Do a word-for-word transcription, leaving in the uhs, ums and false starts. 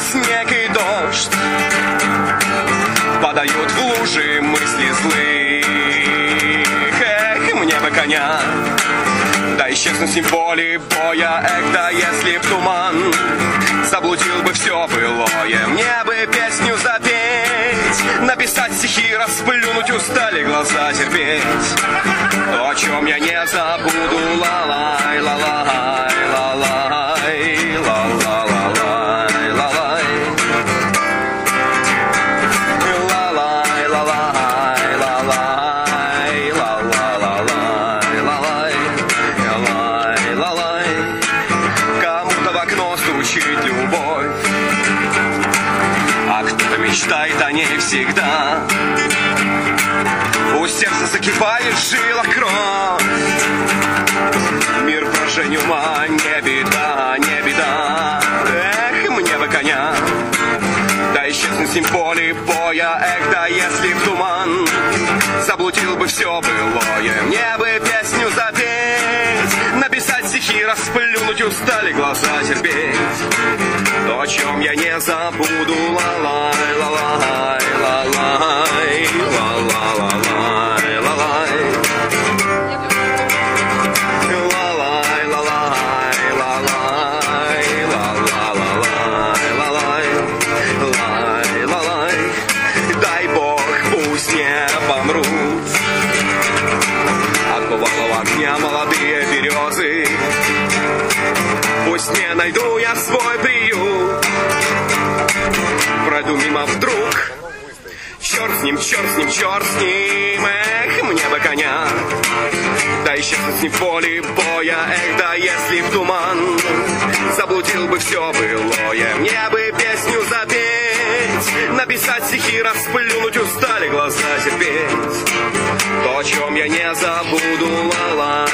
снег и дождь падают в лужи мысли злых. Эх, мне бы коня, да исчезнуть с ним в поле боя. Эх, да если б туман заблудил бы все былое. Мне бы песню запеть, написать стихи, расплюнуть, устали глаза терпеть. То, о чем я не забуду. Ла-лай, ла-лай, ла-лай, ла-ла-ла-лай, ла-лай. Ла-лай, ла-лай, ла-лай, ла-ла-ла-лай, ла-лай, ла-лай, ла-лай. Кому-то в окно стучит любовь, а кто-то мечтает о ней всегда. У сердца закипает в жилах кровь. Мир брожения ума, не беда, не беда. Эх, мне бы коня, да исчезнуть с ним в поле боя. Эх, да если в туман заблудил бы все былое. Мне бы песню запеть, написать стихи, расплюнуть, устали глаза терпеть. То, о чем я не забуду. Ла-лай, ла-лай, ла-лай, ла-ла-ла-лай, ла-лай. Ла-лай, ла-лай, ла-лай, ла-ла-ла-лай, ла-лай, лай, ла-лай. Дай Бог, пусть не помрут от бывалого огня молодые березы. Пусть не найду я свой приют, пройду мимо вдруг. Черт с ним, черт с ним, черт с ним. Эх, мне бы коня, да исчезнуть с ним в поле боя. Эх, да если в туман заблудил бы все былое. Мне бы песню запеть, написать стихи, расплюнуть, устали глаза терпеть. То, о чем я не забуду. Ла-лай,